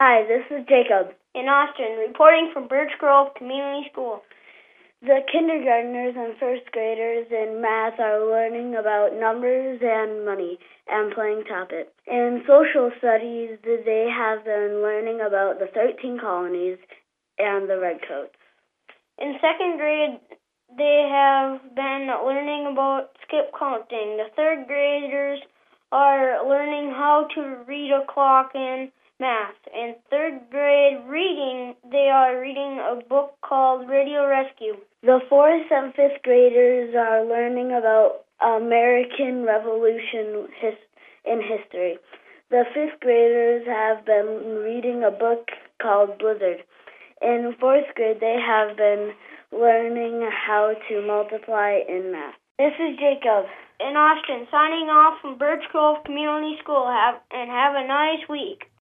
Hi, this is Jacob. In Austin, reporting from Birch Grove Community School. The kindergartners and first graders in math are learning about numbers and money and playing Top It. In social studies, they have been learning about the 13 colonies and the redcoats. In second grade, they have been learning about skip counting. The third graders are learning how to read a clock in math. In third grade reading, they are reading a book called Radio Rescue. The fourth and fifth graders are learning about American Revolution in history. The fifth graders have been reading a book called Blizzard. In fourth grade, they have been learning how to multiply in math. This is Jacob. In Austin, signing off from Birch Grove Community School. Have a nice week.